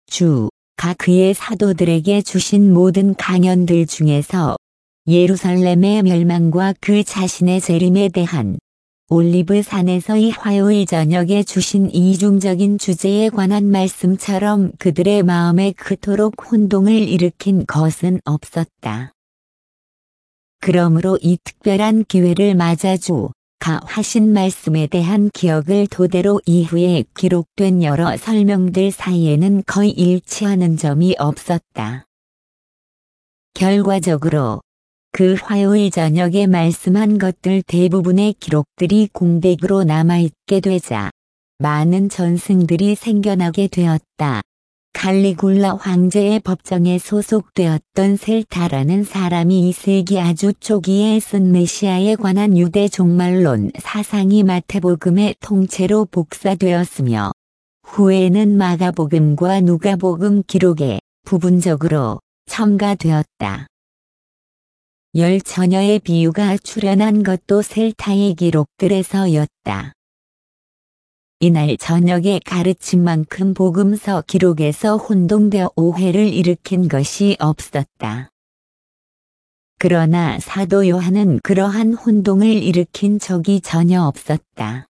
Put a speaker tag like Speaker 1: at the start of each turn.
Speaker 1: 주가 그의 사도들에게 주신 모든 강연들 중에서 예루살렘의 멸망과 그 자신의 재림에 대한 올리브산에서의 화요일 저녁에 주신 이중적인 주제에 관한 말씀처럼 그들의 마음에 그토록 혼동을 일으킨 것은 없었다. 그러므로 이 특별한 기회를 맞아 주가 하신 말씀에 대한 기억을 토대로 이후에 기록된 여러 설명들 사이에는 거의 일치하는 점이 없었다. 결과적으로 그 화요일 저녁에 말씀한 것들 대부분의 기록들이 공백으로 남아있게 되자 많은 전승들이 생겨나게 되었다. 칼리굴라 황제의 법정에 소속되었던 셀타라는 사람이 2세기 아주 초기에 쓴 메시아에 관한 유대 종말론 사상이 마태복음의 통째로 복사되었으며 후에는 마가복음과 누가복음 기록에 부분적으로 첨가되었다. 열 처녀의 비유가 출현한 것도 셀타의 기록들에서였다. 이날 저녁의 가르침만큼 복음서 기록에서 혼동되어 오해를 일으킨 것이 없었다. 그러나 사도 요한은 그러한 혼동을 일으킨 적이 전혀 없었다.